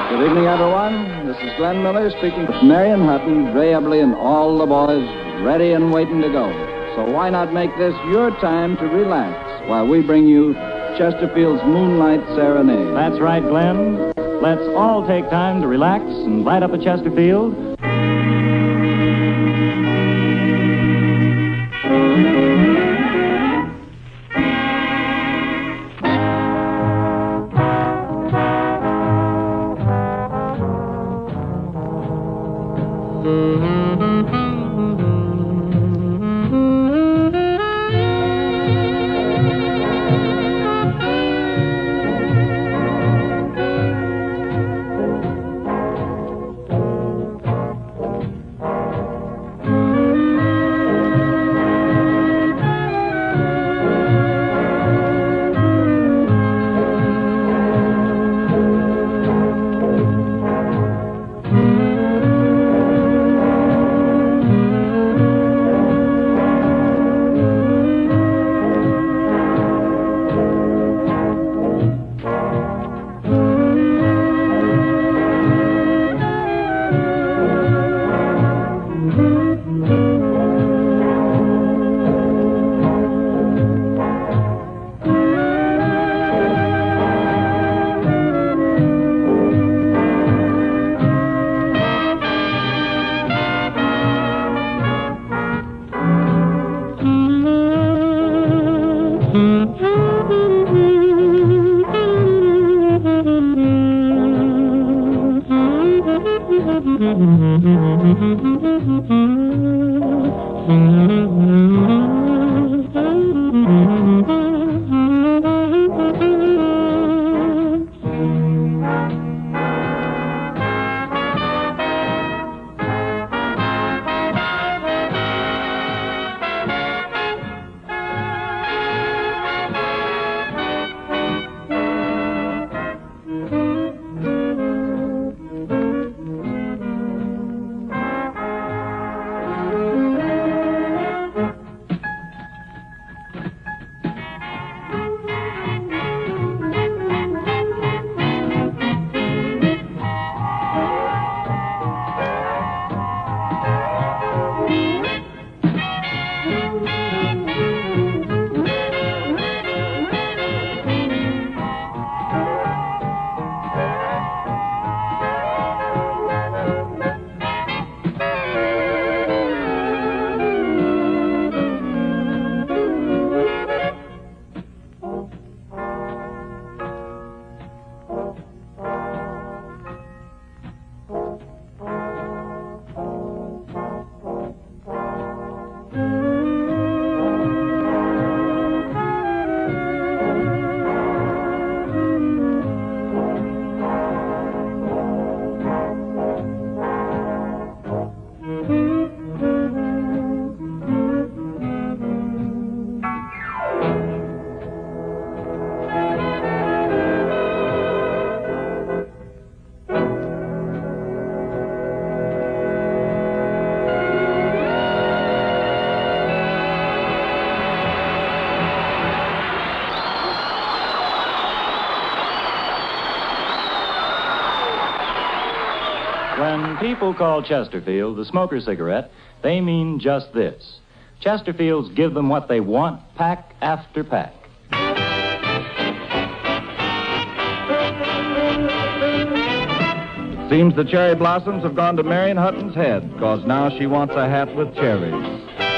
Good evening, everyone. This is Glenn Miller speaking with Marion Hutton, Ray Eberly, and all the boys ready and waiting to go. So why not make this your time to relax while we bring you Chesterfield's Moonlight Serenade? That's right, Glenn. Let's all take time to relax and light up a Chesterfield. When people call Chesterfield the smoker cigarette, they mean just this. Chesterfields give them what they want, pack after pack. It seems the cherry blossoms have gone to Marion Hutton's head, because now she wants a hat with cherries.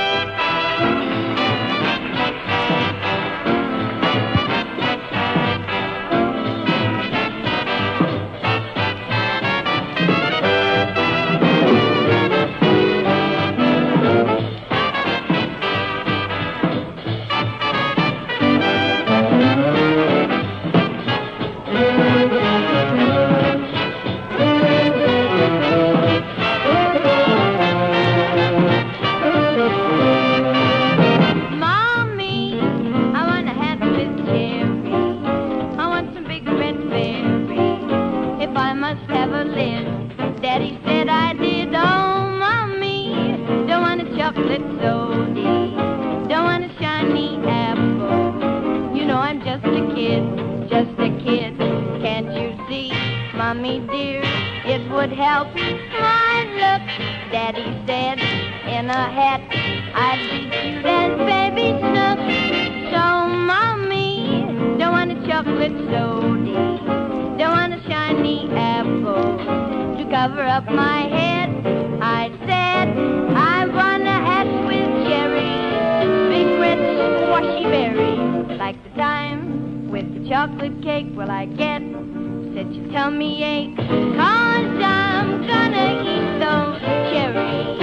chocolate soda. Don't want a shiny apple. You know I'm just a kid, can't you see? Mommy dear, it would help my looks, Daddy said. In a hat, I'd be cute as Baby Snook. So, Mommy, don't want a chocolate soda, don't want a shiny apple to cover up my head. I said, I want a hat with cherries, big red squashy berries, like the time with the chocolate cake. Will I get such a tummy ache? 'Cause I'm gonna eat those cherries.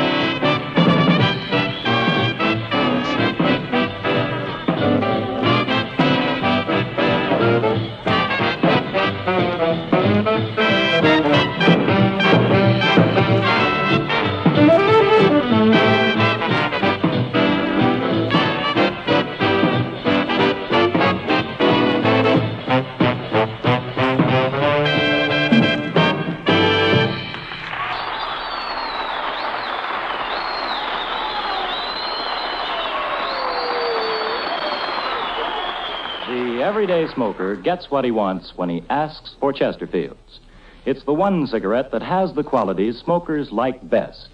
The everyday smoker gets what he wants when he asks for Chesterfields. It's the one cigarette that has the qualities smokers like best.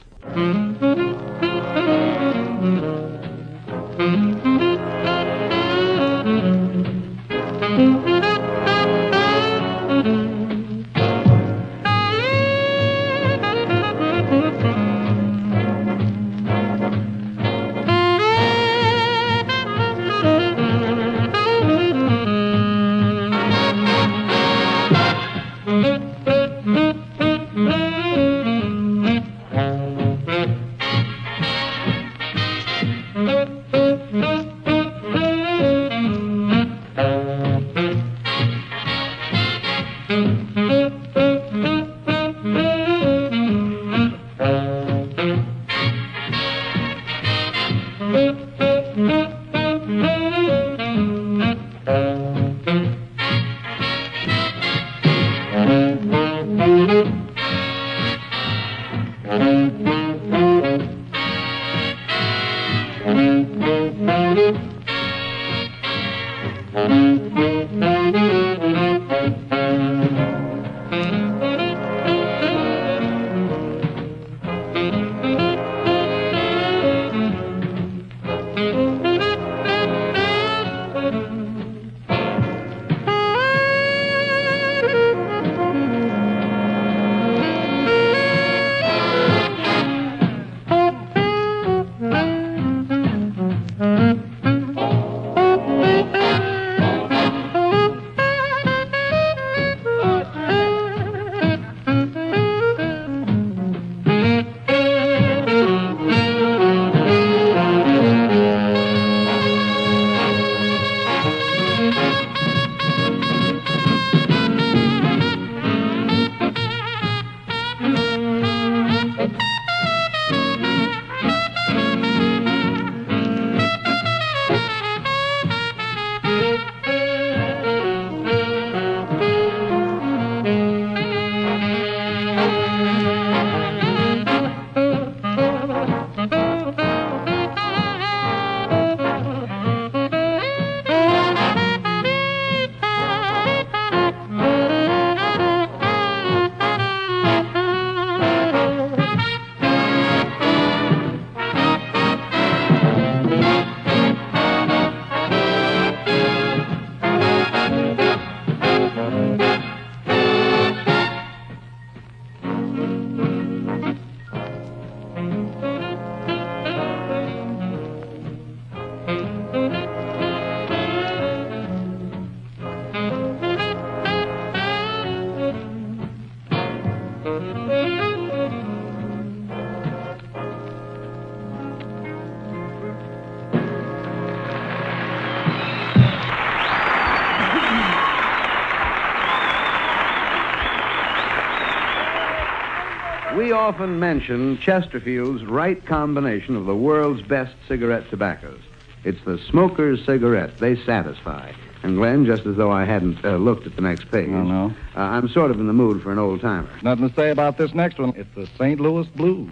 We often mention Chesterfield's right combination of the world's best cigarette tobaccos. It's the smoker's cigarette. They satisfy. And, Glenn, just as though I hadn't looked at the next page. Oh, no? I'm sort of in the mood for an old-timer. Nothing to say about this next one. It's the St. Louis Blues.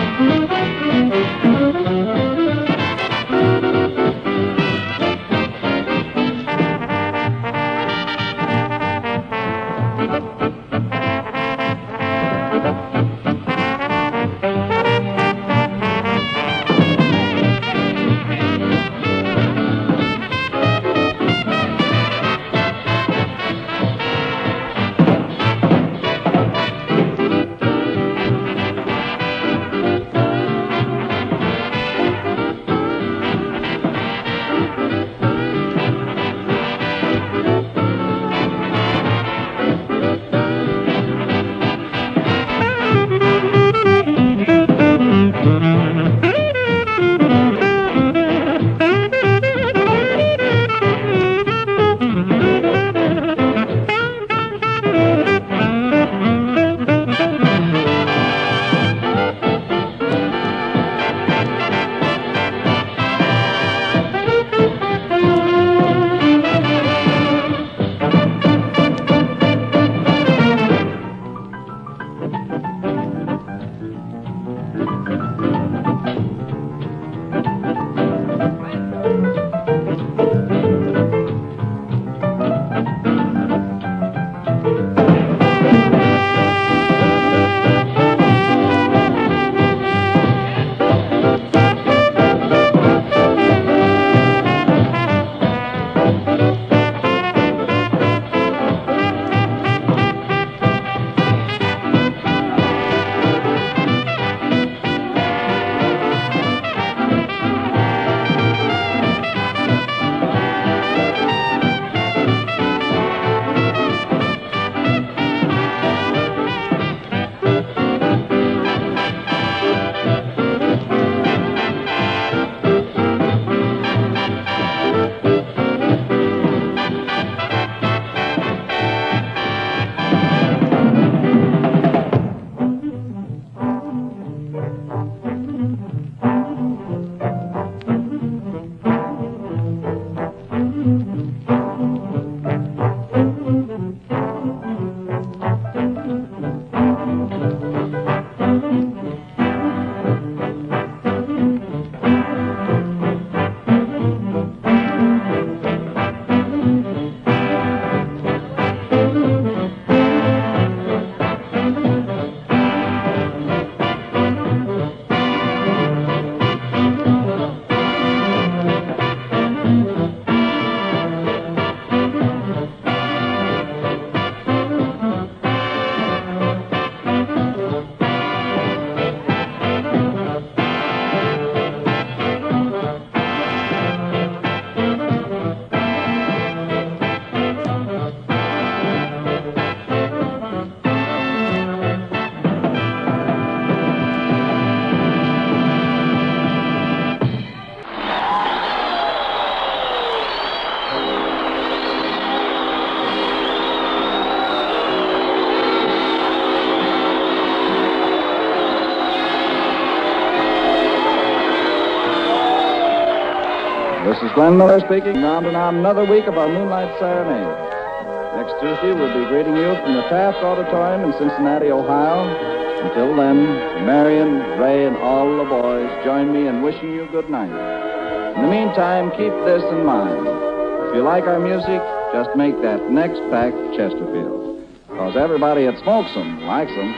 This is Glenn Miller speaking. Round and on another week of our Moonlight Serenade. Next Tuesday, we'll be greeting you from the Taft Auditorium in Cincinnati, Ohio. Until then, Marion, Ray, and all the boys join me in wishing you good night. In the meantime, keep this in mind. If you like our music, just make that next pack Chesterfield. Because everybody that smokes them likes them.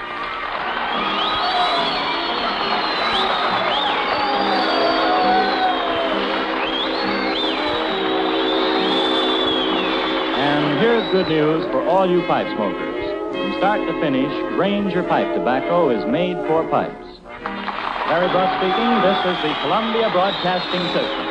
Here's good news for all you pipe smokers. From start to finish, Granger pipe tobacco is made for pipes. Harry Bruss speaking. This is the Columbia Broadcasting System.